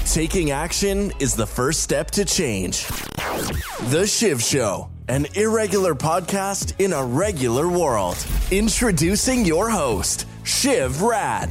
Taking action is the first step to change. The Shiv Show, an irregular podcast in a regular world. Introducing your host, Shiv Rad.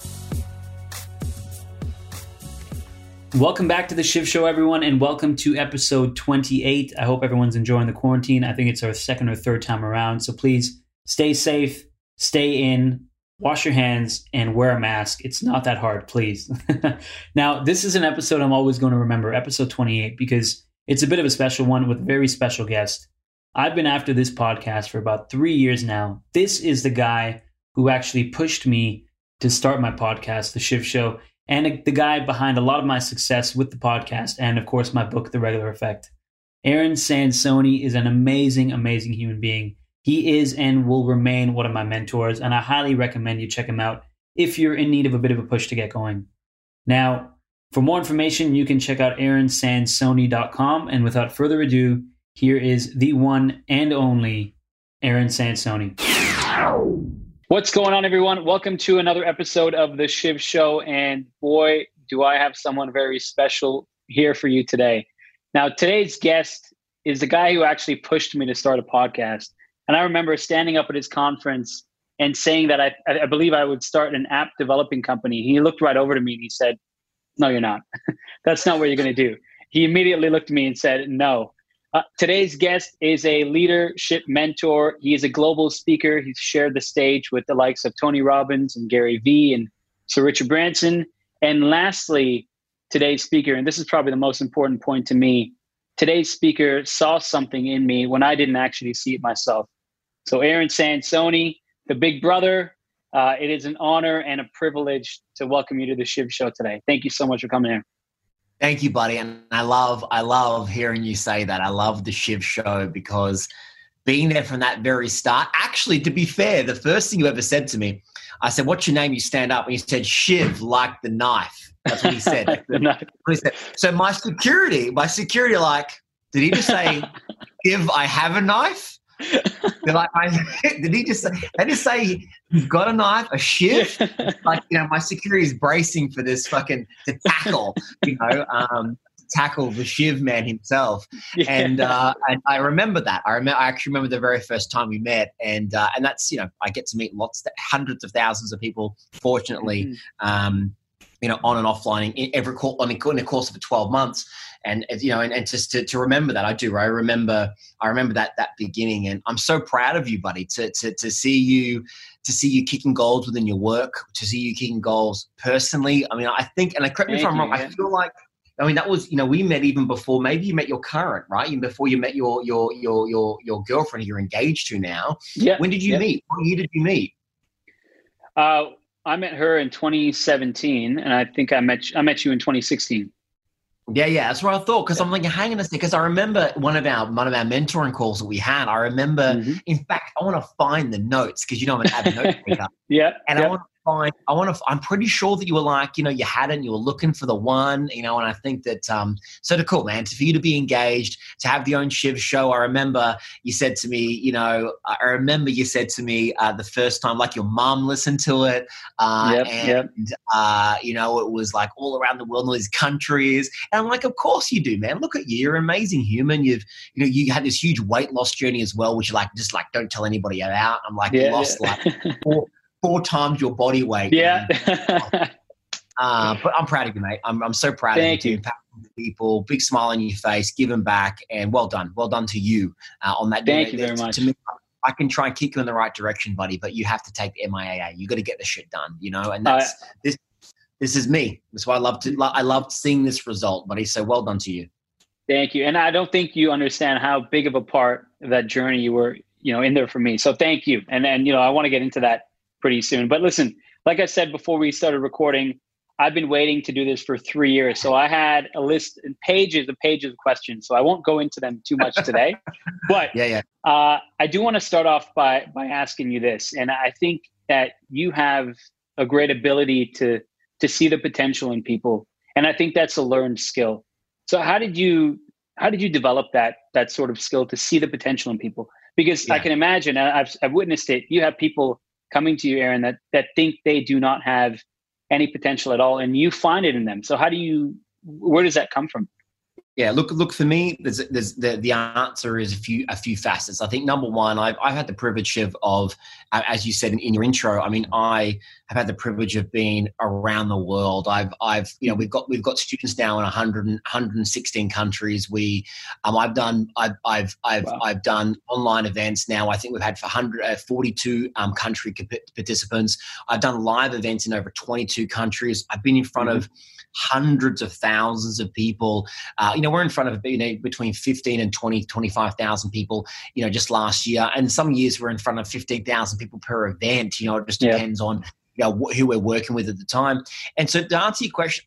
Welcome back to the Shiv Show, everyone, and welcome to episode 28. I hope everyone's enjoying the quarantine. I think it's our second or third time around, so please stay safe, stay in, wash your hands, and wear a mask. It's not that hard, please. Now, this is an episode I'm always going to remember, episode 28, because it's a bit of a special one with a very special guest. I've been after this podcast for about 3 years now. This is the guy who actually pushed me to start my podcast, The Shiv Show, and the guy behind a lot of my success with the podcast and, of course, my book, The Regular Effect. Aaron Sansoni is an amazing, amazing human being. He is and will remain one of my mentors, and I highly recommend you check him out if you're in need of a bit of a push to get going. Now, for more information, you can check out aaronsansoni.com, and without further ado, here is the one and only Aaron Sansoni. What's going on, everyone? Welcome to another episode of The Shiv Show, and boy, do I have someone very special here for you today. Now, today's guest is the guy who actually pushed me to start a podcast. And I remember standing up at his conference and saying that I believe I would start an app developing company. He looked right over to me and he said, "No, you're not. That's not what you're going to do." He immediately looked at me and said, "No." Today's guest is a leadership mentor. He is a global speaker. He's shared the stage with the likes of Tony Robbins and Gary Vee and Sir Richard Branson. And lastly, today's speaker, and this is probably the most important point to me, today's speaker saw something in me when I didn't actually see it myself. So Aaron Sansoni, the big brother, it is an honor and a privilege to welcome you to the Shiv Show today. Thank you so much for coming in. Thank you, buddy. And I love hearing you say that. I love the Shiv Show because being there from that very start, actually, to be fair, the first thing you ever said to me, I said, "What's your name?" You stand up and you said, "Shiv, like the knife." That's what he said. So my security, like, did he just say, "Shiv, I have a knife"? Did he just say you've got a knife, a shiv? Like, my security is bracing for this to tackle, tackle the Shiv man himself. Yeah. And I remember that. I actually remember the very first time we met, and that's, I get to meet hundreds of thousands of people, fortunately, on and offline in the course of 12 months. And just to remember that, I remember that beginning, and I'm so proud of you, buddy, to see you kicking goals within your work, to see you kicking goals personally. I mean, I think, and correct me if I'm wrong, I feel like, that was, we met even before, maybe you met your current, right? Even before you met your girlfriend you're engaged to now. Yeah. When did you meet? What year did you meet? I met her in 2017, and I think I met you in 2016. Yeah, that's what I thought, because I'm like, hang on a second, because I remember one of our mentoring calls that we had. I remember, in fact, I want to find the notes, because I'm an avid note taker. I'm pretty sure that you were like, you hadn't, you were looking for the one, and I think that, so cool, man, for you to be engaged, to have the own Shiv Show. I remember you said to me, the first time, like, your mom listened to it, it was like all around the world, in all these countries. And I'm like, of course you do, man. Look at you. You're an amazing human. You had this huge weight loss journey as well, which don't tell anybody about. I'm like, you lost four times your body weight. Yeah. But I'm proud of you, mate. I'm so proud of you. Impacting people, big smile on your face, giving back, and well done. Well done to you on that day. Thank you very much. To me, I can try and kick you in the right direction, buddy, but you have to take the MIAA. You got to get the shit done, and that's this is me. That's why I loved seeing this result, buddy. So well done to you. Thank you. And I don't think you understand how big of a part of that journey you were, in there for me. So thank you. And I want to get into that pretty soon. But listen, like I said before we started recording, I've been waiting to do this for 3 years. So I had a list and pages of questions. So I won't go into them too much today. But I do want to start off by asking you this. And I think that you have a great ability to see the potential in people. And I think that's a learned skill. So how did you develop that sort of skill to see the potential in people? Because I can imagine, I've witnessed it. You have people coming to you, Aaron, that think they do not have any potential at all, and you find it in them. So how do you where does that come from? Yeah, look. For me, there's the answer is a few facets. I think number one, I've had the privilege of as you said in your intro. I mean, I have had the privilege of being around the world. We've got students now in 116 countries. I've done online events now. I think we've had 42 country participants. I've done live events in over 22 countries. I've been in front of hundreds of thousands of people. We're in front of between 15 and 25,000 people, just last year. And some years we're in front of 15,000 people per event. It just depends on who we're working with at the time. And so to answer your question,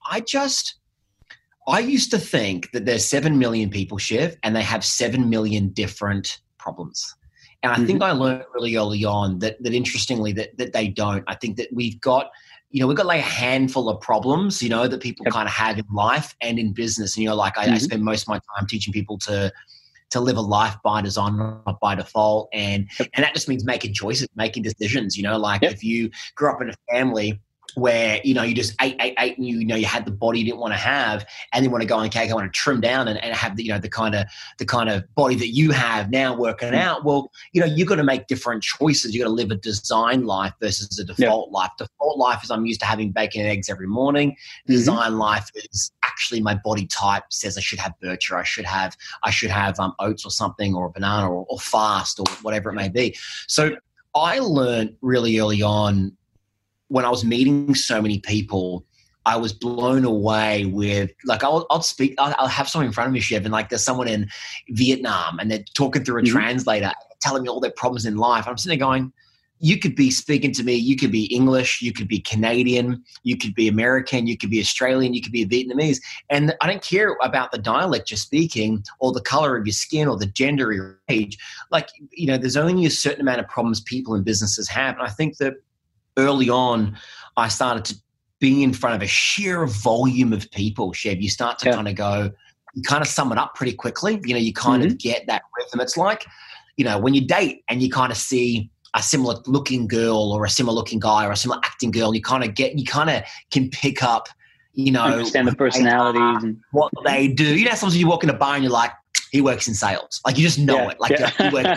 I used to think that there's 7 million people, Shiv, and they have 7 million different problems. And I think I learned really early on that interestingly that they don't. I think that we've got like a handful of problems, that people kind of have in life and in business. And, I spend most of my time teaching people to live a life by design, not by default. And that just means making choices, making decisions, if you grew up in a family where, you just ate, and you had the body you didn't want to have, and then want to go, okay, I want to trim down and have the kind of body that you have now working out. Well, you've got to make different choices. You've got to live a design life versus a default life. Default life is I'm used to having bacon and eggs every morning. Design life is actually my body type says I should have bircher, I should have oats or something, or a banana, or fast, or whatever it may be. So I learned really early on, when I was meeting so many people, I was blown away with, like, I'll have someone in front of me, Shiv, and like there's someone in Vietnam and they're talking through a translator, telling me all their problems in life. I'm sitting there going, you could be speaking to me, you could be English, you could be Canadian, you could be American, you could be Australian, you could be Vietnamese. And I don't care about the dialect you're speaking or the color of your skin or the gender or your age. Like, there's only a certain amount of problems people and businesses have. And I think that early on, I started to be in front of a sheer volume of people, Shiv. You start to kind of go, you kind of sum it up pretty quickly. You kind of get that rhythm. It's like, when you date and you kind of see a similar looking girl or a similar looking guy or a similar acting girl, you kind of can pick up, understand the personalities and what they do. Sometimes you walk in a bar and you're like, he works in sales. Like, you just know it. Like, he works.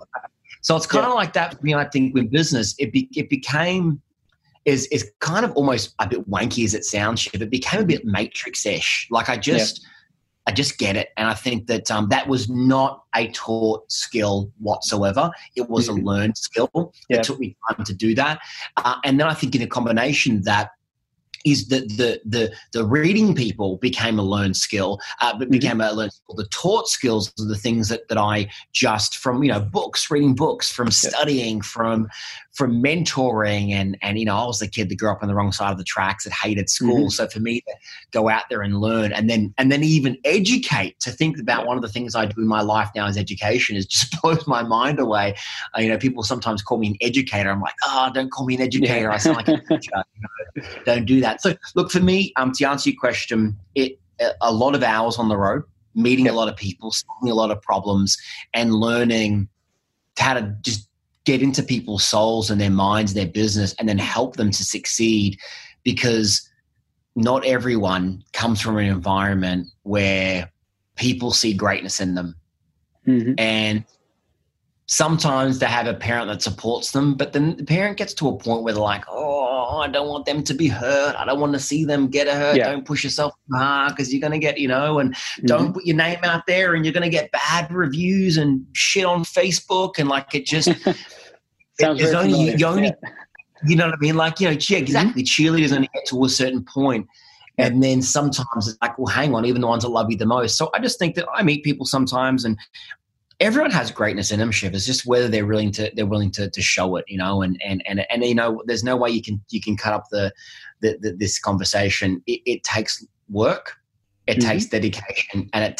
So it's kind of like that for me. I think with business, it became is kind of almost a bit wanky as it sounds, Shiv. It became a bit Matrix-ish. Like, I just get it. And I think that that was not a taught skill whatsoever. It was a learned skill. It took me time to do that. And then I think in a combination that is the reading people became a learned skill, but became a learned skill. The taught skills are the things that I just from, books, reading books, from studying, from mentoring. And I was the kid that grew up on the wrong side of the tracks that hated school. So for me to go out there and learn and then even educate, to think about one of the things I do in my life now is education, is just blows my mind away. People sometimes call me an educator. I'm like, don't call me an educator. I sound like a teacher. Don't do that. So look, for me, to answer your question, a lot of hours on the road, meeting a lot of people, solving a lot of problems, and learning how to just get into people's souls and their minds, their business, and then help them to succeed, because not everyone comes from an environment where people see greatness in them. And sometimes they have a parent that supports them, but then the parent gets to a point where they're like, I don't want them to be hurt. I don't want to see them get hurt. Don't push yourself hard because you're going to get, and don't put your name out there and you're going to get bad reviews and shit on Facebook. And like, it just, sounds it's only, you only, you know what I mean? Like, exactly. Cheerleaders only get to a certain point. And then sometimes it's like, well, hang on, even the ones that love you the most. So I just think that I meet people sometimes, and everyone has greatness in them, Shiv. It's just whether they're willing to show it, and there's no way you can cut up this conversation. It takes work, it takes dedication, and it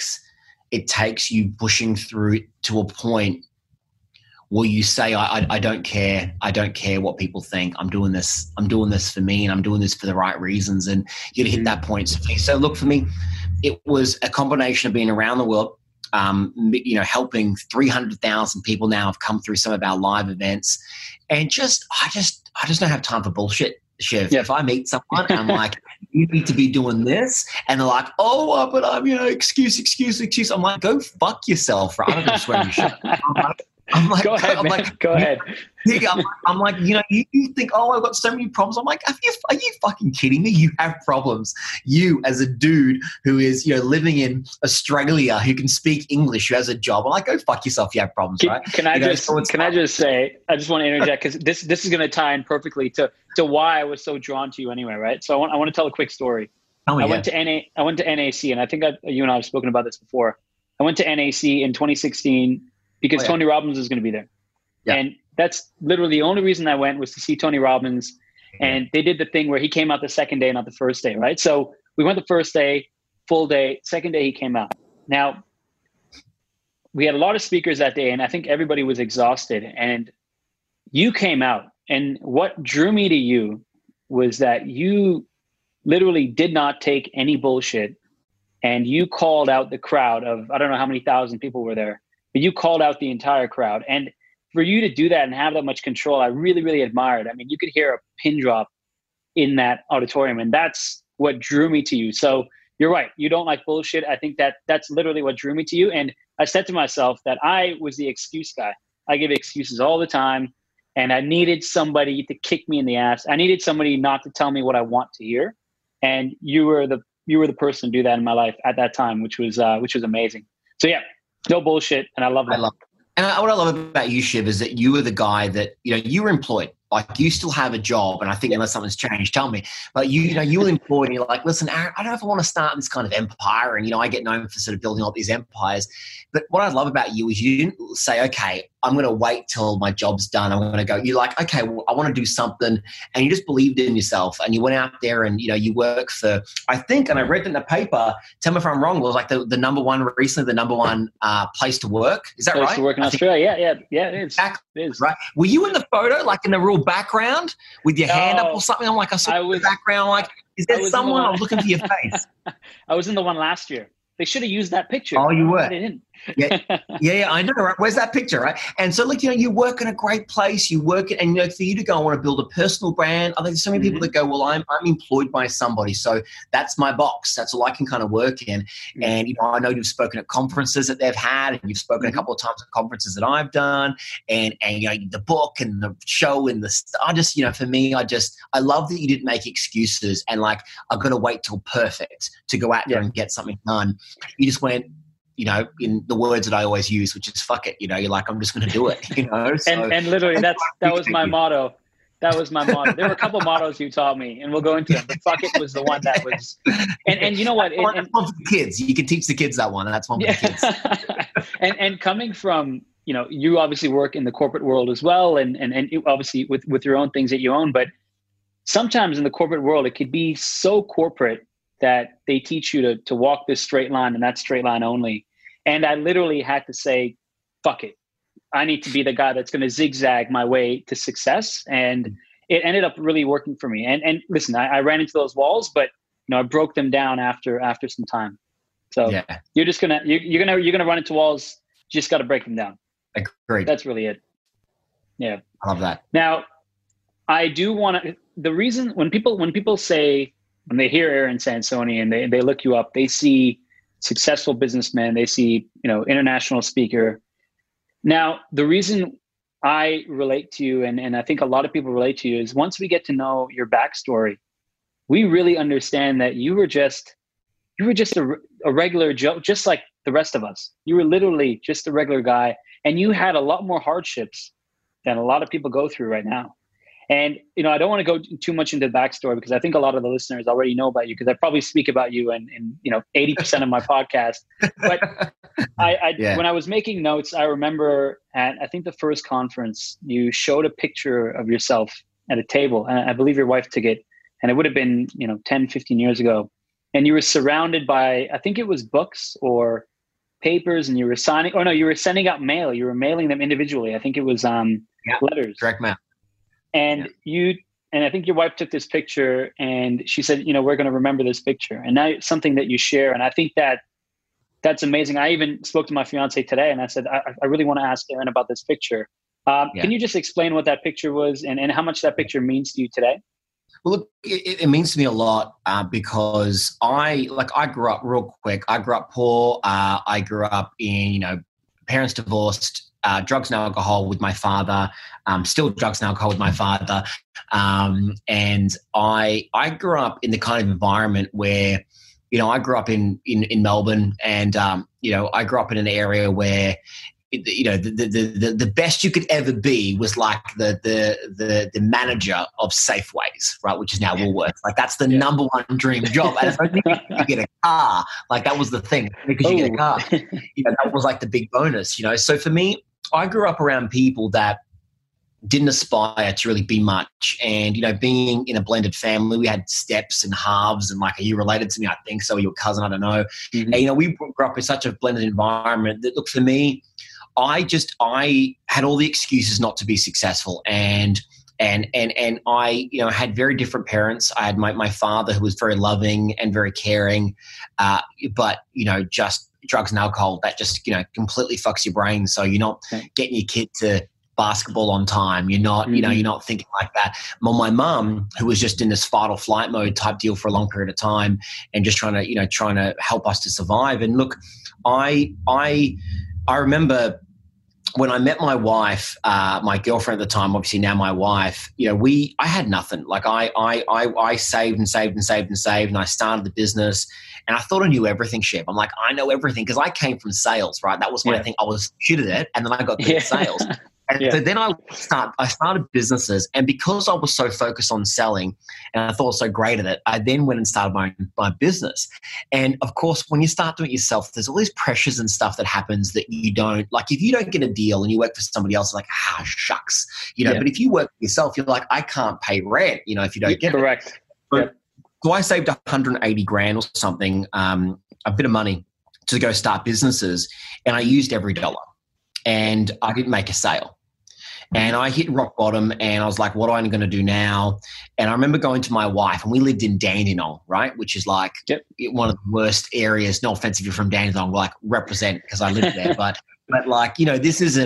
takes you pushing through to a point where you say, I don't care what people think. I'm doing this for me, and I'm doing this for the right reasons. And you hit that point. So look, for me, it was a combination of being around the world, helping 300,000 people now have come through some of our live events, and I just don't have time for bullshit, Shiv. If I meet someone, I'm like, you need to be doing this. And they're like, oh, but I'm, excuse. I'm like, go fuck yourself, right? I'm just wearing your shirt. I'm like, go ahead, man. Go ahead. I'm like, you think, oh, I've got so many problems. I'm like, are you fucking kidding me? You have problems. You, as a dude who is, living in Australia, who can speak English, who has a job. I'm like, go fuck yourself. You have problems, right? Can I just say, I just want to interject because this is going to tie in perfectly to why I was so drawn to you anyway, right? So I want to tell a quick story. I went to NAC, and I think you and I have spoken about this before. I went to NAC in 2016 because Tony Robbins was going to be there. Yeah. And that's literally the only reason I went was to see Tony Robbins. And they did the thing where he came out the second day, not the first day, right? So we went the first day, full day. Second day, he came out. Now, we had a lot of speakers that day, and I think everybody was exhausted. And you came out. And what drew me to you was that you literally did not take any bullshit. And you called out the crowd of, I don't know how many thousand people were there, but you called out the entire crowd. And for you to do that and have that much control, I really, really admired. I mean, you could hear a pin drop in that auditorium, and that's what drew me to you. So you're right. You don't like bullshit. I think that's literally what drew me to you. And I said to myself that I was the excuse guy. I give excuses all the time, and I needed somebody to kick me in the ass. I needed somebody not to tell me what I want to hear. And you were the person to do that in my life at that time, which was amazing. So yeah, no bullshit. And I love that. And what I love about you, Shiv, is that you were the guy that, you were employed. Like, you still have a job, and I think unless something's changed, tell me. But you were employed, and you're like, listen, Aaron, I don't know if I want to start this kind of empire. And, I get known for sort of building all these empires. But what I love about you is you didn't say, okay, I'm going to wait till my job's done. I'm going to go. You're like, okay, well, I want to do something. And you just believed in yourself. And you went out there and, you work for, I think, and I read in the paper, tell me if I'm wrong, was like the number one place to work. Is that right? Place to work in Australia. Yeah, it is. Exactly. It is. Right. Were you in the photo, like in the real background with your hand up or something? I'm like, I saw the background. Like, is there someone? I was looking for your face. I was in the one last year. They should have used that picture. Oh, you were? They didn't. Yeah, I know, right? Where's that picture, right? And so, you work in a great place. You work it, and for you to go, I want to build a personal brand. I think there's so many people that go, well, I'm employed by somebody, so that's my box. That's all I can kind of work in. And I know you've spoken at conferences that they've had, and you've spoken a couple of times at conferences that I've done, and the book and the show and I just, for me, I love that you didn't make excuses and like, I've got to wait till perfect to go out there and get something done. You just went, in the words that I always use, which is fuck it. You're like, I'm just going to do it, So, and literally that was my motto. That was my motto. There were a couple of mottos you taught me, and we'll go into them. But fuck it was the one that was, and you know what? That's one for the kids. You can teach the kids that one. That's one for the kids. and coming from, you obviously work in the corporate world as well, and obviously with your own things that you own, but sometimes in the corporate world, it could be so corporate that they teach you to walk this straight line and that straight line only. And I literally had to say, fuck it. I need to be the guy that's going to zigzag my way to success. And it ended up really working for me. And listen, I ran into those walls, but I broke them down after some time. So you're just you're gonna run into walls. You just got to break them down. Agreed. That's really it. Yeah. I love that. Now, I do want to, the reason when people say, when they hear Aaron Sansoni and they look you up, they see successful businessman, they see, international speaker. Now, the reason I relate to you, and I think a lot of people relate to you, is once we get to know your backstory, we really understand that you were just a regular Joe, just like the rest of us. You were literally just a regular guy, and you had a lot more hardships than a lot of people go through right now. And, I don't want to go too much into the backstory because I think a lot of the listeners already know about you because I probably speak about you in 80% of my podcast. But when I was making notes, I remember at, I think the first conference, you showed a picture of yourself at a table. And I believe your wife took it. And it would have been, 10, 15 years ago. And you were surrounded by, I think it was books or papers, and you were you were sending out mail. You were mailing them individually. I think it was letters. Direct mail. And I think your wife took this picture and she said, we're going to remember this picture. And now it's something that you share. And I think that's amazing. I even spoke to my fiance today and I said, I really want to ask Aaron about this picture. Can you just explain what that picture was and how much that picture means to you today? Well, look, it means to me a lot because I grew up real quick. I grew up poor. I grew up in, parents divorced, drugs and alcohol with my father, still drugs and alcohol with my father. And I grew up in the kind of environment where, I grew up in Melbourne and, I grew up in an area where, the best you could ever be was like the manager of Safeways, right? Which is now Woolworths. Like that's the number one dream job. And it's only you get a car. Like that was the thing because you get a car. That was like the big bonus. So for me, I grew up around people that didn't aspire to really be much. And, being in a blended family, we had steps and halves and like, are you related to me? I think so. Your cousin, I don't know. Mm-hmm. And, we grew up in such a blended environment that, look, for me, I had all the excuses not to be successful. And I, had very different parents. I had my father who was very loving and very caring. But, just drugs and alcohol that just, completely fucks your brain. So you're not getting your kid to basketball on time. You're not, you're not thinking like that. Well, my mum, who was just in this fight or flight mode type deal for a long period of time and just trying to help us to survive. And look, I remember when I met my wife, my girlfriend at the time, obviously now my wife, I had nothing. Like I saved and saved and saved and saved, and I started the business, and I thought I knew everything, Shiv. I'm like, I know everything because I came from sales, right? That was my thing. I was shit at it, and then I got good at sales. And so then I started businesses, and because I was so focused on selling and I thought I was so great at it, I then went and started my business. And of course, when you start doing it yourself, there's all these pressures and stuff that happens that you don't, like if you don't get a deal and you work for somebody else, like, shucks, but if you work for yourself, you're like, I can't pay rent, if you don't get correct. it. So I saved 180 grand or something, a bit of money to go start businesses, and I used every dollar. And I didn't make a sale. And I hit rock bottom, and I was like, what am I going to do now? And I remember going to my wife, and we lived in Dandenong, right? Which is like one of the worst areas. No offense if you're from Dandenong, like represent because I lived there. But like, this is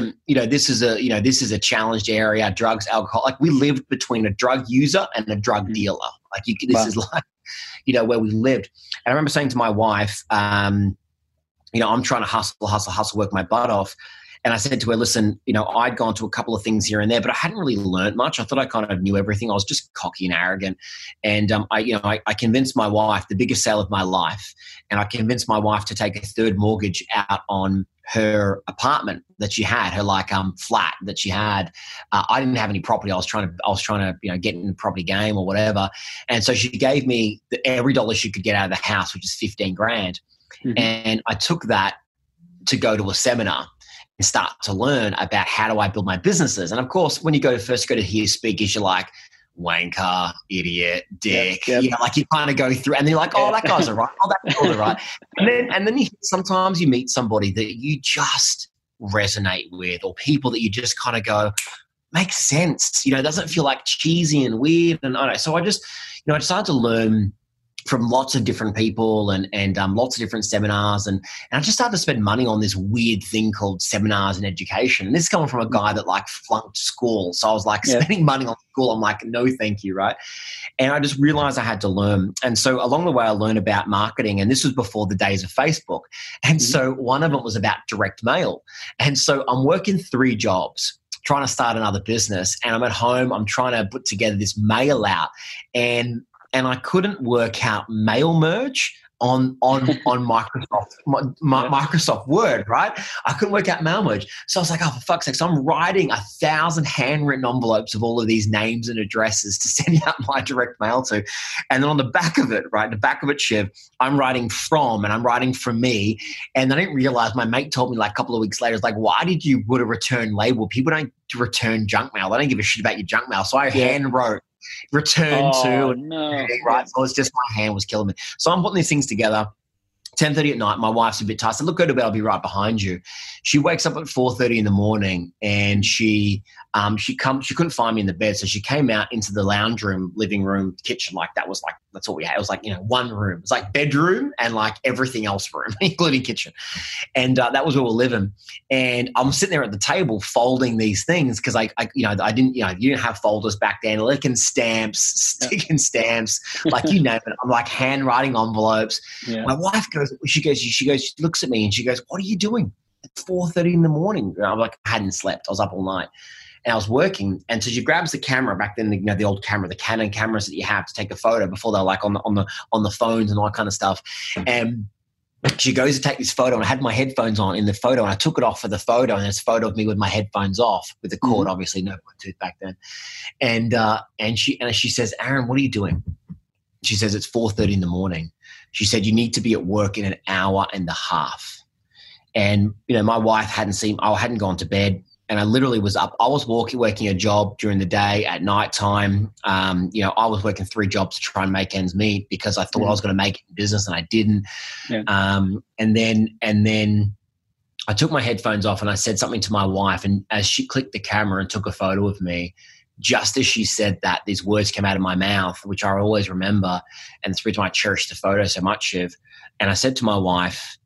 a challenged area, drugs, alcohol. Like we lived between a drug user and a drug dealer. Like this is like, where we lived. And I remember saying to my wife, I'm trying to hustle, work my butt off. And I said to her, listen, I'd gone to a couple of things here and there, but I hadn't really learned much. I thought I kind of knew everything. I was just cocky and arrogant. And I convinced my wife, the biggest sale of my life, and I convinced my wife to take a third mortgage out on her apartment that she had, her flat that she had. I didn't have any property. I was trying to get in the property game or whatever. And so she gave me every dollar she could get out of the house, which is 15 grand. Mm-hmm. And I took that to go to a seminar and start to learn about how do I build my businesses. And of course, when you first go to hear speakers, you're like, wanker, idiot, dick. Yep. Like you kind of go through, and then you're like, oh, that guy's all right. Oh, that guy's all right. And then sometimes you meet somebody that you just resonate with, or people that you just kind of go, makes sense. It doesn't feel like cheesy and weird. And I don't know. So I just, I started to learn from lots of different people and lots of different seminars. And I just started to spend money on this weird thing called seminars and education. And this is coming from a guy that flunked school. So I was spending money on school. I'm like, no, thank you. Right. And I just realized I had to learn. And so along the way, I learned about marketing, and this was before the days of Facebook. And so one of them was about direct mail. And so I'm working 3 jobs, trying to start another business, and I'm at home. I'm trying to put together this mail out, and I couldn't work out mail merge on Microsoft Word, right? I couldn't work out mail merge. So I was like, oh, for fuck's sake. So I'm writing 1,000 handwritten envelopes of all of these names and addresses to send out my direct mail to. And then on the back of it, right, the back of it, Shiv, I'm writing from, and I'm writing from me. And I didn't realize, my mate told me a couple of weeks later, it's like, why did you put a return label? People don't return junk mail. They don't give a shit about your junk mail. So I hand wrote return to, no. right? So it's just, my hand was killing me. So I'm putting these things together, 10:30 at night. My wife's a bit tired. I said, look, go to bed. I'll be right behind you. She wakes up at 4:30 in the morning, and she couldn't find me in the bed. So she came out into the lounge room, living room, kitchen. That's what we had. It was one room. It was like bedroom and like everything else room, including kitchen. And that was where we were living. And I'm sitting there at the table folding these things because you didn't have folders back then, licking stamps, sticking stamps, like you name it. I'm like handwriting envelopes. Yeah. My wife she looks at me and she goes, what are you doing? It's 4:30 in the morning. And I'm like, I hadn't slept. I was up all night. And I was working, and so she grabs the camera back then. The old camera, the Canon cameras that you have to take a photo before they're like on the phones and all that kind of stuff. And she goes to take this photo, and I had my headphones on in the photo, and I took it off for the photo, and there's a photo of me with my headphones off with the cord, obviously no Bluetooth back then. And she says, Aaron, what are you doing? She says, it's 4:30 in the morning. She said, you need to be at work in an hour and a half. And my wife hadn't gone to bed. And I literally was up. I was working a job during the day, at nighttime. I was working 3 jobs to try and make ends meet because I thought I was going to make it in business, and I didn't. Yeah. And then I took my headphones off and I said something to my wife. And as she clicked the camera and took a photo of me, just as she said that, these words came out of my mouth, which I always remember. And it's the reason I cherish the photo so much, Shiv. And I said to my wife,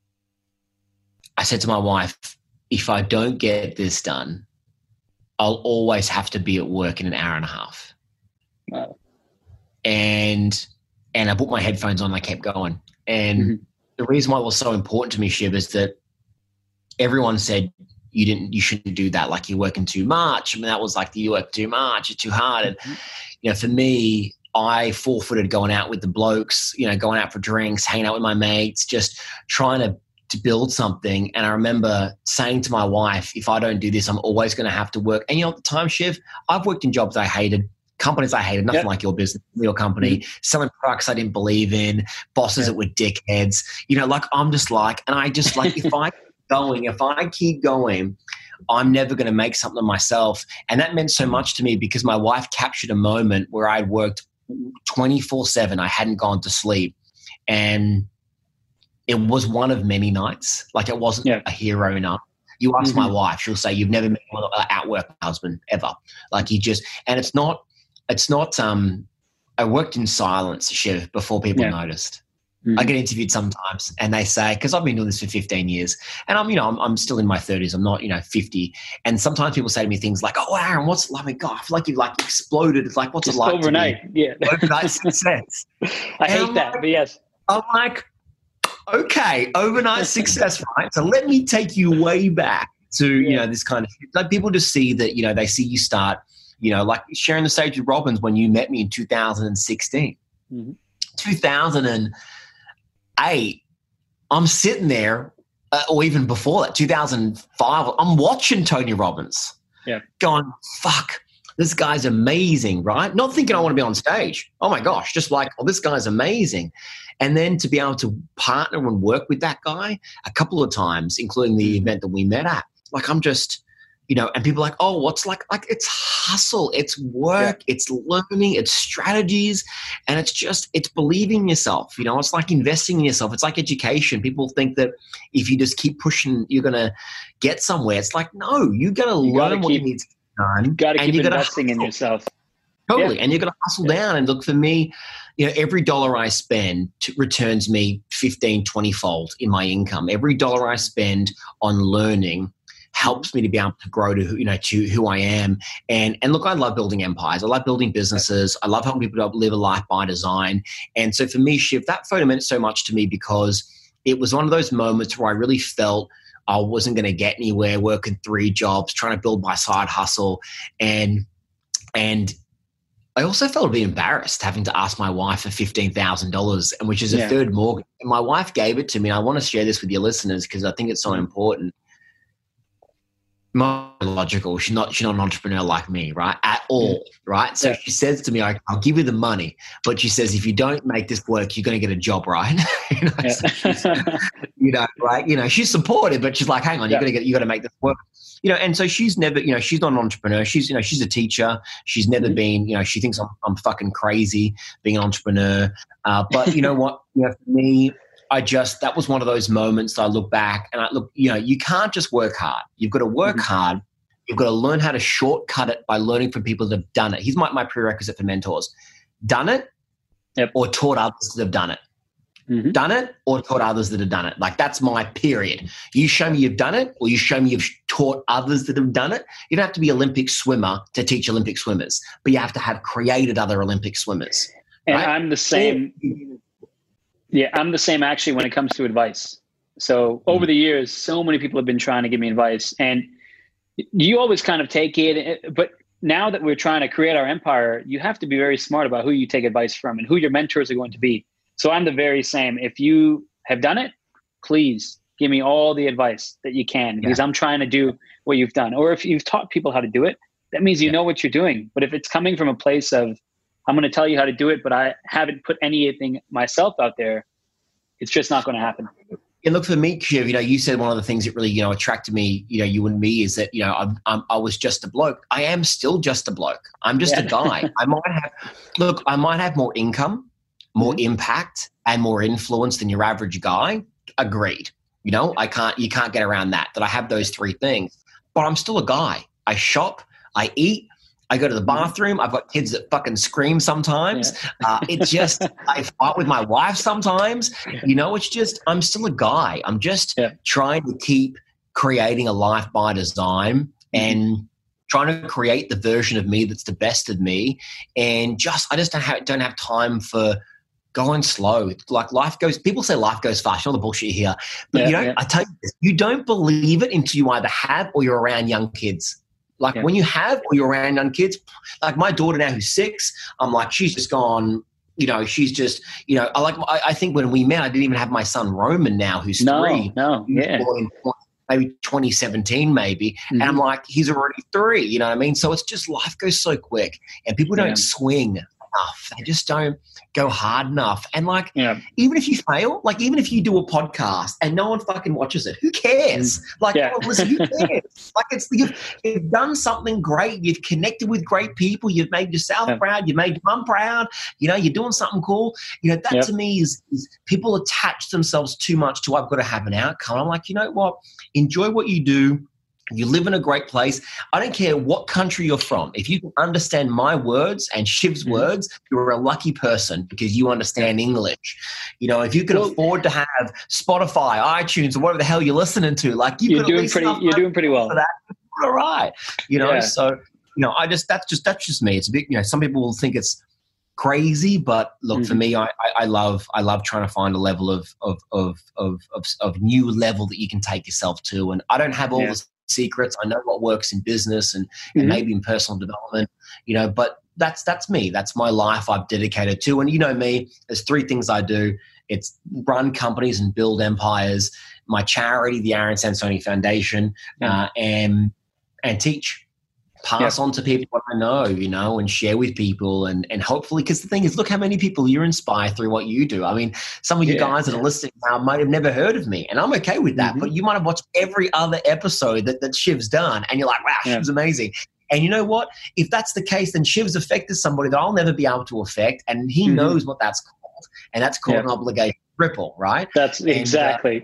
if I don't get this done, I'll always have to be at work in an hour and a half. Wow. And I put my headphones on and I kept going. And the reason why it was so important to me, Shiv, is that everyone said you shouldn't do that. Like, you're working too much. I mean, that was like, you work too much, it's too hard. And, for me, I forfeited going out with the blokes, going out for drinks, hanging out with my mates, just trying to build something. And I remember saying to my wife, if I don't do this, I'm always going to have to work. And at the time, Shiv, I've worked in jobs I hated, companies I hated, nothing like your business, your company, selling products I didn't believe in, bosses that were dickheads, I'm just like, and I just like, if I keep going, I'm never going to make something of myself. And that meant so much to me because my wife captured a moment where I'd worked 24/7. I hadn't gone to sleep. And it was one of many nights. Like, it wasn't a hero night. You ask my wife, she'll say, you've never met an outwork husband ever. Like, and it's not, I worked in silence, Shiv, before people noticed. I get interviewed sometimes and they say, because I've been doing this for 15 years and I'm still in my 30s. I'm not, 50. And sometimes people say to me things like, oh, Aaron, what's it like? I feel like you've like exploded. It's like, what's just it like overnight? Overnight success. I hate that, but yes. I'm like, okay, overnight success, right? So let me take you way back to, this kind of, like, people just see that, they see you start, like sharing the stage with Robbins when you met me in 2016. 2008, I'm sitting there, or even before that, 2005, I'm watching Tony Robbins going, fuck, this guy's amazing, right? Not thinking I want to be on stage. Oh my gosh, just like, oh, this guy's amazing. And then to be able to partner and work with that guy a couple of times, including the event that we met at, like, I'm just, and people are like, oh, what's like it's hustle, it's work, it's learning, it's strategies, and it's believing in yourself. It's like investing in yourself. It's like education. People think that if you just keep pushing, you're going to get somewhere. It's like, no, you got to learn what you need to learn. You got to keep investing in yourself. Totally. Yeah. And you're going to hustle down. And look, for me, every dollar I spend returns me 15, 20-fold in my income. Every dollar I spend on learning helps me to be able to grow to who I am. And look, I love building empires. I love building businesses. I love helping people to live a life by design. And so for me, Shiv, that photo meant so much to me because it was one of those moments where I really felt I wasn't going to get anywhere, working 3 jobs, trying to build my side hustle. And I also felt a bit embarrassed having to ask my wife for $15,000, which is a third mortgage. And my wife gave it to me. And I want to share this with your listeners because I think it's so important. Logical. She's not an entrepreneur like me, right? At all, right? So she says to me, I'll give you the money, but she says, if you don't make this work, you're going to get a job, right? She's supportive, but she's like, hang on, you got to make this work. And so she's never, she's not an entrepreneur. She's a teacher. She's never been, she thinks I'm fucking crazy being an entrepreneur. But you know what, for me, that was one of those moments that I look back and you can't just work hard. You've got to work hard. You've got to learn how to shortcut it by learning from people that have done it. Here's my prerequisite for mentors. Done it or taught others that have done it. Done it or taught others that have done it. Like, that's my period. You show me you've done it, or you show me you've taught others that have done it. You don't have to be Olympic swimmer to teach Olympic swimmers, but you have to have created other Olympic swimmers. And right? I'm the same. Yeah, I'm the same actually when it comes to advice. So over the years, so many people have been trying to give me advice, and you always kind of take it. But now that we're trying to create our empire, you have to be very smart about who you take advice from and who your mentors are going to be. So I'm the very same. If you have done it, please give me all the advice that you can, because I'm trying to do what you've done. Or if you've taught people how to do it, that means you know what you're doing. But if it's coming from a place of, I'm going to tell you how to do it, but I haven't put anything myself out there, it's just not going to happen. And look, for me, Shiv, you said one of the things that really, attracted me, you and me, is that, I was just a bloke. I am still just a bloke. I'm just a guy. I might have more income, more impact, and more influence than your average guy. Agreed. You can't get around that I have those three things, but I'm still a guy. I shop, I eat, I go to the bathroom. I've got kids that fucking scream sometimes. It's just, I fight with my wife sometimes. It's just, I'm still a guy. I'm just trying to keep creating a life by design and trying to create the version of me that's the best of me. And I just don't have time for going slow. Like, people say life goes fast. You know the bullshit here. But I tell you this, you don't believe it until you either have or you're around young kids. Like when you have or you're around young kids, like my daughter now who's 6, I'm like, she's just gone, she's just, I think when we met, I didn't even have my son Roman now who's 3. Maybe 2017 maybe. And I'm like, he's already 3, you know what I mean? So it's just, life goes so quick and people don't swing enough. They just don't go hard enough. And even if you fail, even if you do a podcast and no one fucking watches it, who cares? Listen, who cares? You've done something great. You've connected with great people. You've made yourself proud. You've made your mum proud. You're doing something cool. That to me is people attach themselves too much to, I've got to have an outcome. I'm like, you know what? Enjoy what you do. You live in a great place. I don't care what country you're from. If you can understand my words and Shiv's words, you're a lucky person because you understand English. If you can afford to have Spotify, iTunes, or whatever the hell you're listening to, you're doing pretty well. That. All right. So, that's just me. It's a bit, some people will think it's crazy, but look, for me, I love trying to find a level of new level that you can take yourself to. And I don't have all the secrets. I know what works in business and maybe in personal development, but that's me. That's my life I've dedicated to. And me, there's 3 things I do. It's run companies and build empires, my charity, the Aaron Sansoni Foundation, and teach. Pass on to people what I know, and share with people and hopefully, because the thing is, look how many people you inspire through what you do. I mean, some of you guys that are listening now might have never heard of me, and I'm okay with that, but you might have watched every other episode that Shiv's done, and you're like, wow, Shiv's amazing. And you know what? If that's the case, then Shiv's affected somebody that I'll never be able to affect, and he knows what that's called, and that's called an obligation ripple, right? That's exactly.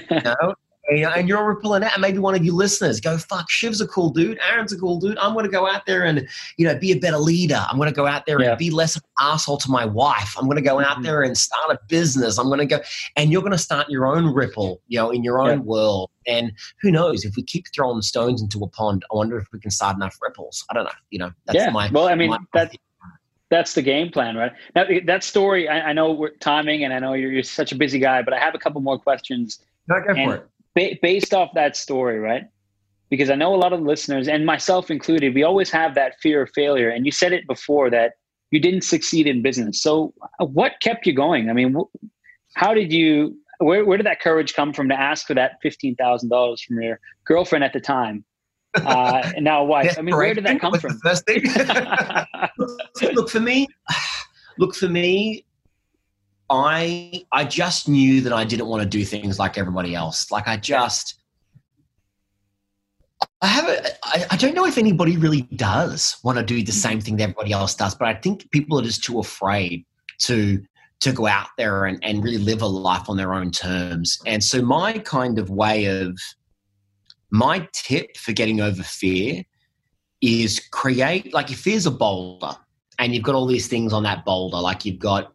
And you're rippling out, and maybe one of you listeners go, fuck, Shiv's a cool dude, Aaron's a cool dude, I'm going to go out there and, be a better leader. I'm going to go out there and be less of an asshole to my wife. I'm going to go out there and start a business. I'm going to go, and you're going to start your own ripple, in your own world. And who knows, if we keep throwing stones into a pond, I wonder if we can start enough ripples. I don't know, that's that's the game plan, right? Now, that story, I know we're timing, and I know you're such a busy guy, but I have a couple more questions. No, go for it. Based off that story, right? Because I know a lot of the listeners, and myself included, we always have that fear of failure. And you said it before that you didn't succeed in business. So what kept you going? I mean, how did you, where did that courage come from to ask for that $15,000 from your girlfriend at the time? And now wife. I mean, where did that come from? The first thing. Look, for me, I just knew that I didn't want to do things like everybody else. I don't know if anybody really does want to do the same thing that everybody else does, but I think people are just too afraid to to go out there and really live a life on their own terms. And so my tip for getting over fear is create, like if fear's a boulder and you've got all these things on that boulder, like you've got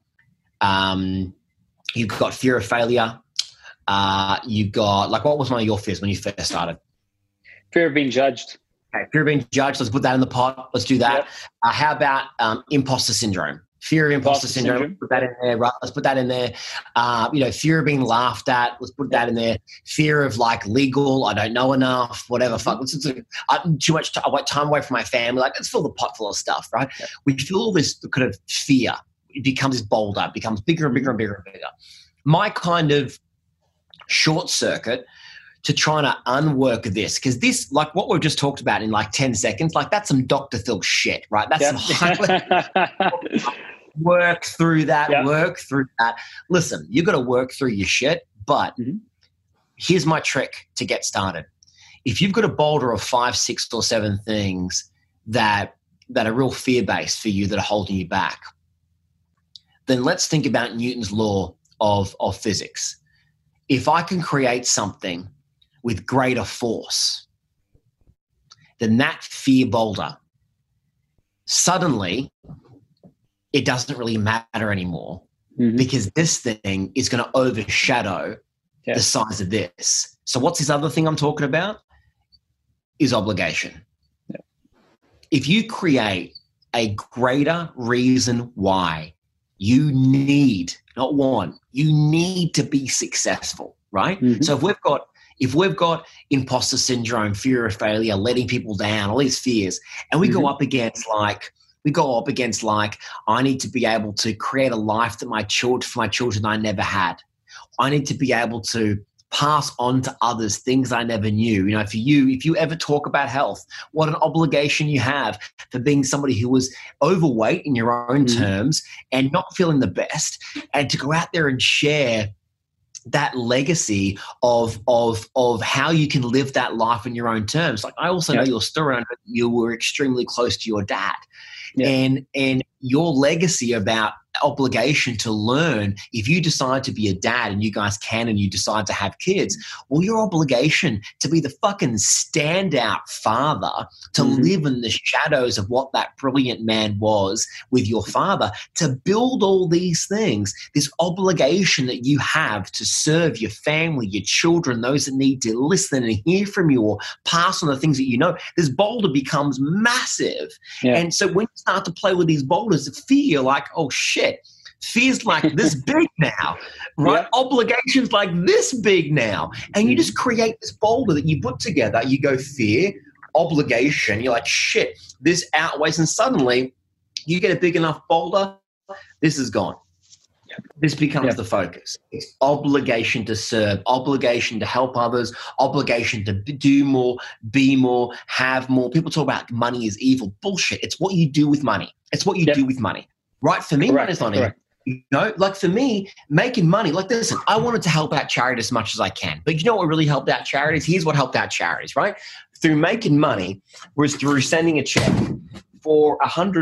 fear of failure. You've got, like, what was one of your fears when you first started? Fear of being judged. Okay, fear of being judged. Let's put that in the pot. Let's do that. Yep. How about imposter syndrome? Fear of imposter syndrome. Put that in there, right? Let's put that in there. Fear of being laughed at. Let's put that in there. Fear of like legal. I don't know enough. Whatever. Fuck. Too much. I want time away from my family. Like, let's fill the pot full of stuff, right? Yep. We feel all this kind of fear. It becomes this boulder. It becomes bigger and bigger and bigger and bigger. My kind of short circuit to trying to unwork this, because this, like what we've just talked about in like 10 seconds, like that's some Dr. Phil shit, right? That's some work through that, work through that. Listen, you got to work through your shit, but here's my trick to get started. If you've got a boulder of 5, 6, or 7 things that are real fear-based for you that are holding you back, then let's think about Newton's law of physics. If I can create something with greater force, then that fear boulder, suddenly it doesn't really matter anymore because this thing is going to overshadow the size of this. So what's this other thing I'm talking about? Is obligation. Yeah. If you create a greater reason why you need, not want, you need to be successful, right? So if we've got imposter syndrome, fear of failure, letting people down, all these fears, and we go up against like, I need to be able to create a life that for my children I never had. I need to be able to pass on to others things I never knew. You know, for you, if you ever talk about health, what an obligation you have for being somebody who was overweight in your own terms and not feeling the best, and to go out there and share that legacy of how you can live that life in your own terms. Like, I also know your story. I know you were extremely close to your dad. And your legacy about obligation to learn, if you decide to be a dad and you guys can and you decide to have kids, well, your obligation to be the fucking standout father, to live in the shadows of what that brilliant man was with your father, to build all these things, this obligation that you have to serve your family, your children, those that need to listen and hear from you or pass on the things that you know, this boulder becomes massive. And so when you start to play with these boulders of fear, like, oh shit, fear's like this big now, right? Obligations like this big now. And you just create this boulder that you put together. You go fear, obligation. You're like, shit, this outweighs. And suddenly you get a big enough boulder, this is gone. This becomes the focus. It's obligation to serve, obligation to help others, obligation to do more, be more, have more. People talk about money is evil. Bullshit. It's what you do with money. It's what you do with money. Right? For me, money's not evil. You know, like for me, making money, like, listen, I wanted to help out charities as much as I can. But you know what really helped out charities? Here's what helped out charities, right? Through making money was through sending a check for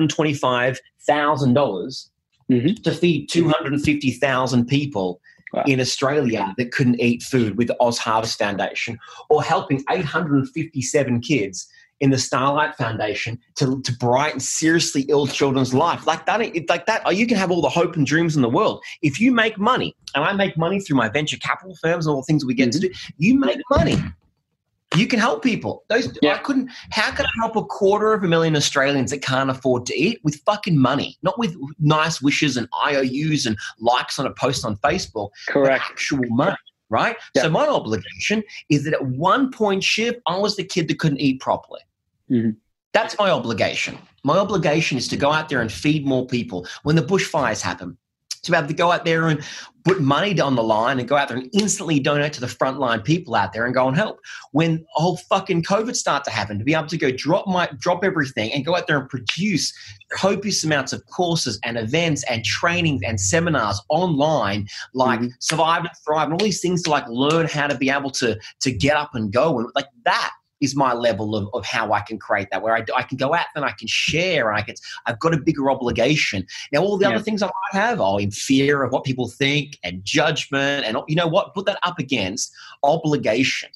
$125,000 to feed 250,000 people in Australia that couldn't eat food with the Oz Harvest Foundation, or helping 857 kids in the Starlight Foundation to brighten seriously ill children's life. Like that, you can have all the hope and dreams in the world. If you make money, and I make money through my venture capital firms and all the things we get to do, you make money. You can help people. How can I help 250,000 Australians that can't afford to eat? With fucking money, not with nice wishes and IOUs and likes on a post on Facebook. Correct. But actual money. Right? Yep. So my obligation is that at one point, Shiv, I was the kid that couldn't eat properly. That's my obligation. My obligation is to go out there and feed more people. When the bushfires happen, to be able to go out there and put money down the line and go out there and instantly donate to the frontline people out there and go and help. When whole fucking COVID start to happen, to be able to go drop everything and go out there and produce copious amounts of courses and events and trainings and seminars online, like Survive and Thrive and all these things to like learn how to be able to get up and go, and like that. is my level of how I can create that, where I can go out and I can share, and I've got a bigger obligation. Now, all the other things I might have, in fear of what people think and judgment, and you know what, put that up against obligation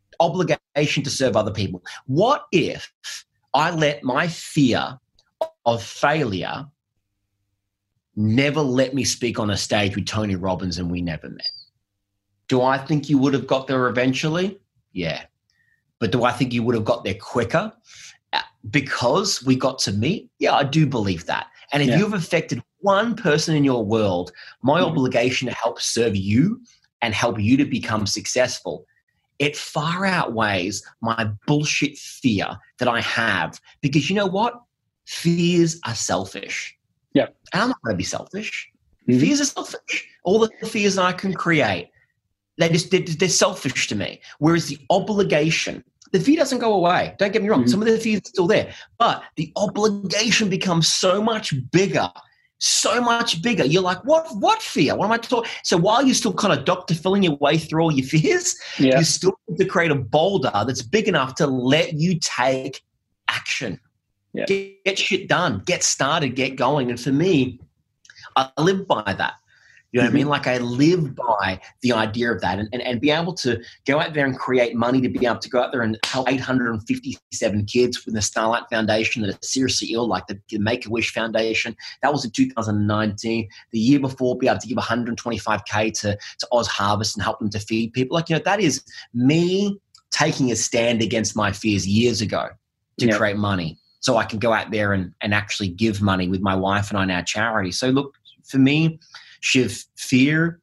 to serve other people. What if I let my fear of failure never let me speak on a stage with Tony Robbins and we never met? Do I think you would have got there eventually? Yeah. But do I think you would have got there quicker because we got to meet? Yeah, I do believe that. And if you've affected one person in your world, my obligation to help serve you and help you to become successful, it far outweighs my bullshit fear that I have. Because you know what? Fears are selfish. Yeah. And I'm not going to be selfish. Fears are selfish. All the fears that I can create, they're selfish to me. Whereas the obligation, the fear doesn't go away. Don't get me wrong. Some of the fear is still there. But the obligation becomes so much bigger. So much bigger. You're like, what fear? What am I talking? So while you're still kind of Dr. Philling your way through all your fears, you still need to create a boulder that's big enough to let you take action. Yeah. Get shit done. Get started. Get going. And for me, I live by that. You know what I mean? Like I live by the idea of that and be able to go out there and create money to be able to go out there and help 857 kids with the Starlight Foundation that are seriously ill, like the Make-A-Wish Foundation. That was in 2019. The year before, be able to give $125K to Oz Harvest and help them to feed people. Like, you know, that is me taking a stand against my fears years ago to create money. So I can go out there and actually give money with my wife and I in our charity. So look, for me, Shiv, fear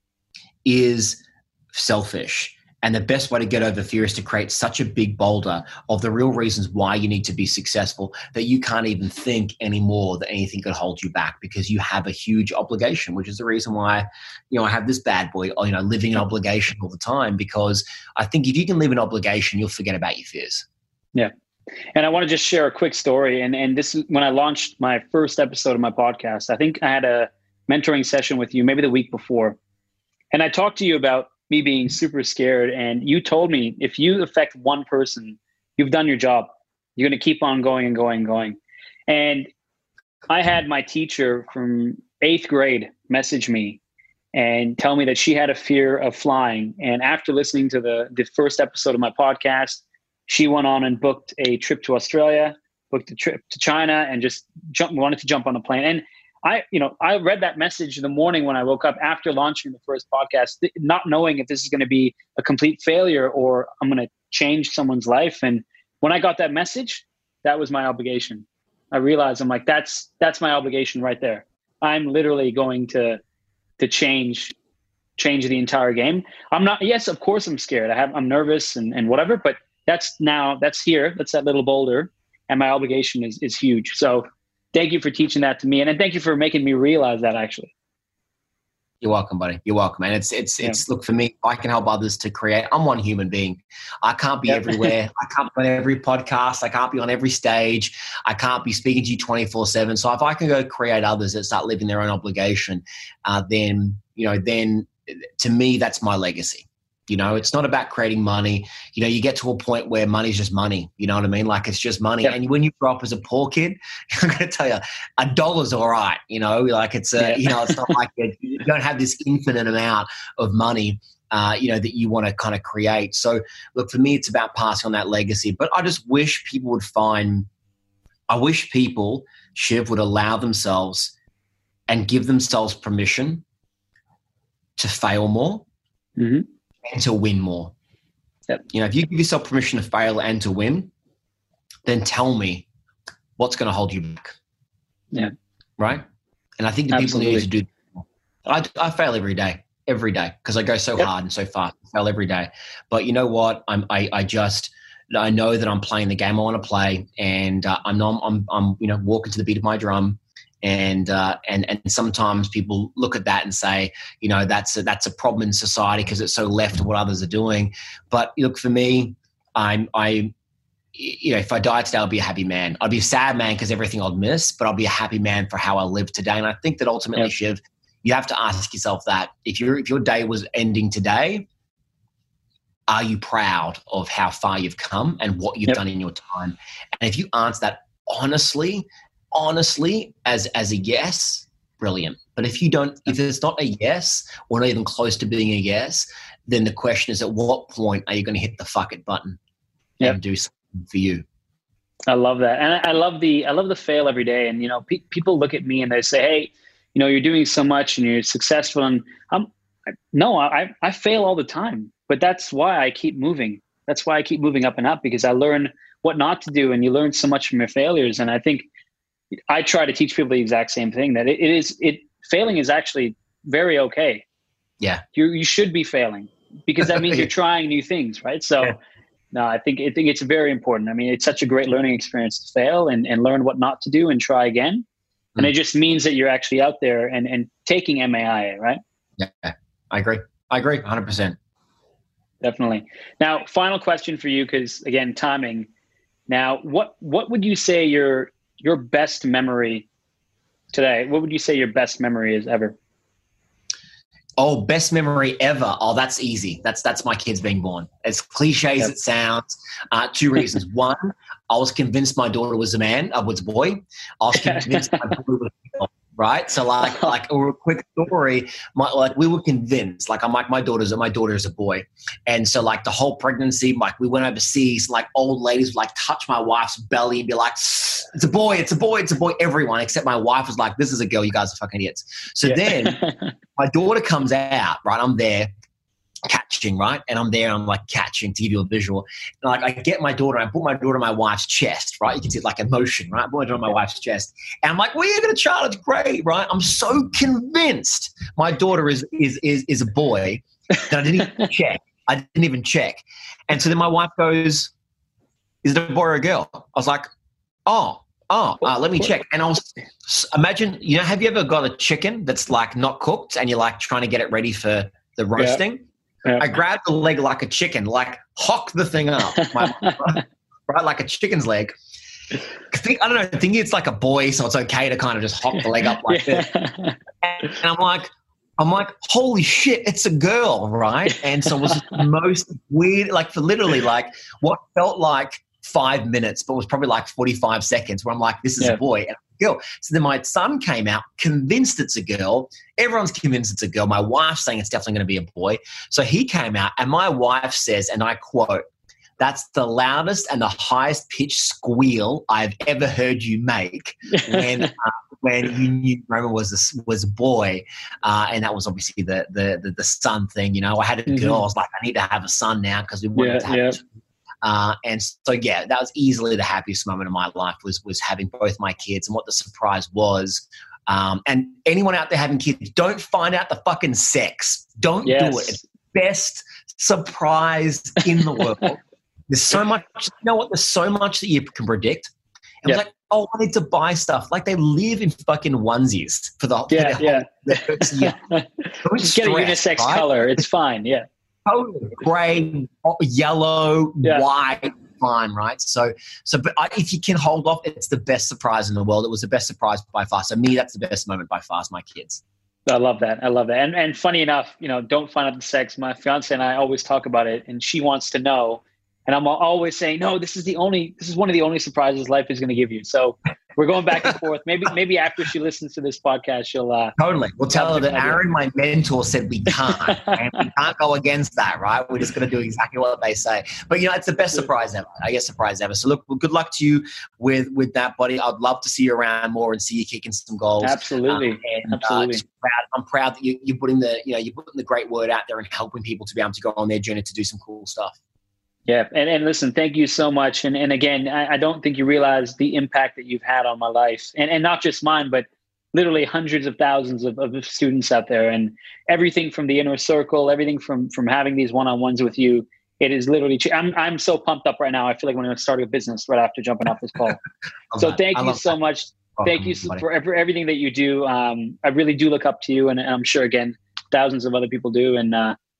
is selfish. And the best way to get over fear is to create such a big boulder of the real reasons why you need to be successful that you can't even think anymore that anything could hold you back, because you have a huge obligation, which is the reason why, you know, I have this bad boy, you know, living in obligation all the time, because I think if you can live in obligation, you'll forget about your fears. Yeah. And I want to just share a quick story. And this is when I launched my first episode of my podcast. I think I had a mentoring session with you maybe the week before. And I talked to you about me being super scared. And you told me, if you affect one person, you've done your job. You're going to keep on going and going and going. And I had my teacher from 8th grade message me and tell me that she had a fear of flying. And after listening to the first episode of my podcast, she went on and booked a trip to Australia, booked a trip to China, and just wanted to jump on a plane. And I read that message in the morning when I woke up after launching the first podcast, not knowing if this is going to be a complete failure or I'm going to change someone's life. And when I got that message, that was my obligation. I realized, I'm like, that's my obligation right there. I'm literally going to change the entire game. I'm not, yes, of course I'm scared. I'm nervous and whatever, but that's here. That's that little boulder. And my obligation is huge. So thank you for teaching that to me. And thank you for making me realize that, actually. You're welcome, buddy. You're welcome. And it's look, for me, I can help others to create. I'm one human being. I can't be everywhere. I can't be on every podcast. I can't be on every stage. I can't be speaking to you 24/7. So if I can go create others that start living their own obligation, then to me, that's my legacy. You know, it's not about creating money. You know, you get to a point where money's just money. You know what I mean? Like, it's just money. Yep. And when you grow up as a poor kid, I'm going to tell you, $1's all right. You know, like it's it's not like you don't have this infinite amount of money, that you want to kind of create. So look, for me, it's about passing on that legacy. But I just wish people Shiv, would allow themselves and give themselves permission to fail more. Mm-hmm. And to win more. Yep. You know, if you give yourself permission to fail and to win, then tell me what's going to hold you back. Yeah. Right? And I think the people need to do that. I fail every day, because I go so hard and so fast. I fail every day. But you know what? I know that I'm playing the game I want to play, and I'm walking to the beat of my drum. And sometimes people look at that and say, you know, that's a problem in society because it's so left of what others are doing. But look, for me, if I died today, I'll be a happy man. I'd be a sad man because everything I'd miss, but I'll be a happy man for how I live today. And I think that ultimately, Shiv, you have to ask yourself that if your day was ending today, are you proud of how far you've come and what you've done in your time? And if you answer that honestly, as a yes, brilliant. But if you don't, if it's not a yes or not even close to being a yes, then the question is, at what point are you going to hit the fuck it button and do something for you? I love that. And I love the fail every day. And, people look at me and they say, hey, you're doing so much and you're successful. And I fail all the time, but that's why I keep moving. That's why I keep moving up and up, because I learn what not to do, and you learn so much from your failures. And I think I try to teach people the exact same thing, that failing is actually very okay. Yeah. You should be failing, because that means you're trying new things, right? So no, I think it's very important. I mean, it's such a great learning experience to fail and learn what not to do and try again. And it just means that you're actually out there and taking MAIA, right? Yeah, I agree 100%. Definitely. Now, final question for you, because again, timing. Now, what would you say your best memory today? What would you say your best memory is ever? Oh, best memory ever. Oh, that's easy. That's my kids being born. As cliche as it sounds, 2 reasons. One, I was convinced my daughter was a boy. I was convinced my daughter was a girl, right? So like a quick story, we were convinced, my daughter's a boy. And so like the whole pregnancy, we went overseas, old ladies would touch my wife's belly and be like, it's a boy, it's a boy, it's a boy. Everyone except my wife was like, this is a girl, you guys are fucking idiots. So then my daughter comes out, right? I'm there catching, right? And I'm there and I'm catching, to give you a visual. And I get my daughter, I put my daughter on my wife's chest, right? You can see it emotion, right? I put my daughter on my wife's chest. And I'm like, well, you're going to child, it's great, right? I'm so convinced my daughter is a boy that I didn't even check. And so then my wife goes, is it a boy or a girl? I was like, let me check. And I was, imagine, have you ever got a chicken that's not cooked and you're trying to get it ready for the roasting? Yeah. I grabbed the leg like a chicken, hock the thing up, right, like a chicken's leg. I think it's like a boy, so it's okay to kind of just hock the leg up like this. And I'm like, holy shit, it's a girl, right? And so it was the most weird, for literally what felt like 5 minutes, but was probably 45 seconds where I'm like, this is a boy and a girl. So then my son came out, convinced it's a girl. Everyone's convinced it's a girl. My wife's saying it's definitely going to be a boy. So he came out and my wife says, and I quote, "That's the loudest and the highest pitched squeal I've ever heard you make when you knew Roman was a boy." And that was obviously the son thing. I had a girl. I was like, I need to have a son now because we wanted to have two. And so, that was easily the happiest moment of my life was having both my kids. And what the surprise was, and anyone out there having kids, don't find out the fucking sex. Don't do it. It's the best surprise in the world. There's so much, there's so much that you can predict. And it's I need to buy stuff. They live in fucking onesies for the whole first year. Just get a unisex color. It's fine. Yeah. Totally. Gray, yellow, white, fine, right? So, but if you can hold off, it's the best surprise in the world. It was the best surprise by far. So me, that's the best moment by far, is my kids. I love that. And funny enough, don't find out the sex. My fiance and I always talk about it, and she wants to know. And I'm always saying, no, this is one of the only surprises life is going to give you. So we're going back and forth. Maybe after she listens to this podcast, she'll totally. We'll tell her that Aaron, my mentor, said we can't, and we can't go against that, right? We're just going to do exactly what they say. But it's the best surprise ever. I guess surprise ever. So look, good luck to you with that, buddy. I'd love to see you around more and see you kicking some goals. Absolutely. Absolutely. I'm proud that you're putting the great word out there and helping people to be able to go on their journey to do some cool stuff. Yeah. And listen, thank you so much. And again, I don't think you realize the impact that you've had on my life, and not just mine, but literally hundreds of thousands of students out there, and everything from the inner circle, everything from having these one-on-ones with you. It is literally, I'm so pumped up right now. I feel like I'm going to start a business right after jumping off this call. So thank you so much. Thank you for everything that you do. I really do look up to you, and I'm sure, again, thousands of other people do. And,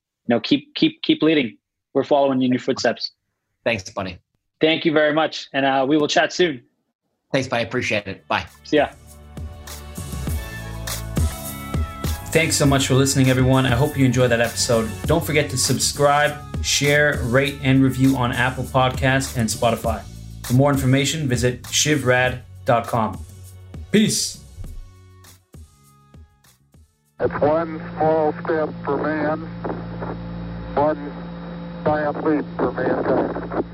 keep leading. We're following in your footsteps. Thanks, buddy. Thank you very much. And we will chat soon. Thanks, buddy. Appreciate it. Bye. See ya. Thanks so much for listening, everyone. I hope you enjoyed that episode. Don't forget to subscribe, share, rate, and review on Apple Podcasts and Spotify. For more information, visit shivrad.com. Peace. It's one small step for man, one giant leap for mankind.